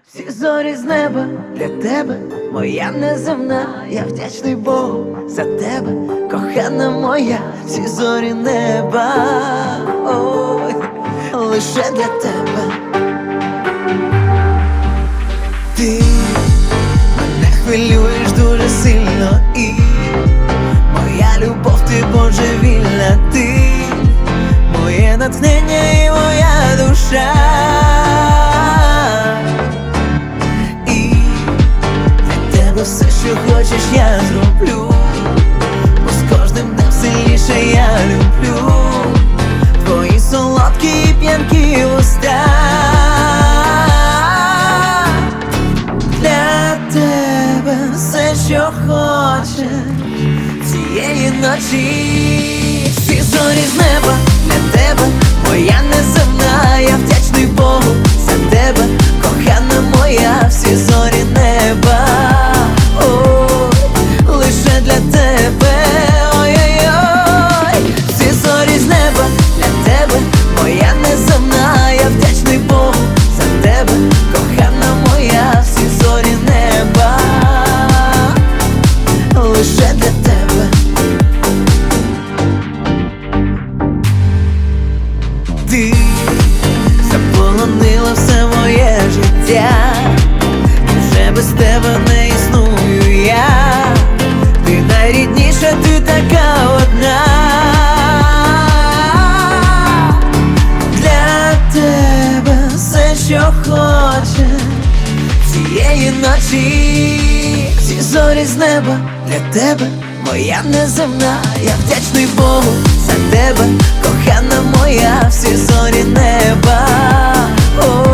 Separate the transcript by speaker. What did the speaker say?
Speaker 1: Всі зорі з неба для тебе, моя неземна, я вдячний Богу за тебе, кохана моя, всі зорі неба, ой, лише для тебе. Ти мене хвилюєш дуже сильно, і моя любов, ти божевільна, ти моє натхнення і моя душа. Все, що хочеш, я зроблю, бо з кожним днем сильніше я люблю твої солодкі і п'янкі уста. Для тебе все, що хочеш цієї ночі. Всі зорі з неба для тебе, моя неземна, я вдячний Богу за тебе, кохана моя, всі зорі неба. Лише для тебе, ой-ой-ой, всі зорі з неба для тебе, моя неземна, я вдячний Богу за тебе, кохана моя, всі зорі неба, лише для тебе. Ти заполонила все моє життя, вже без тебе не існую я. Ти найрідніша, ти така одна. Для тебе все, що хочеш цієї ночі. Всі зорі з неба для тебе, моя неземна, я вдячний Богу за тебе, кохана моя, всі зорі неба.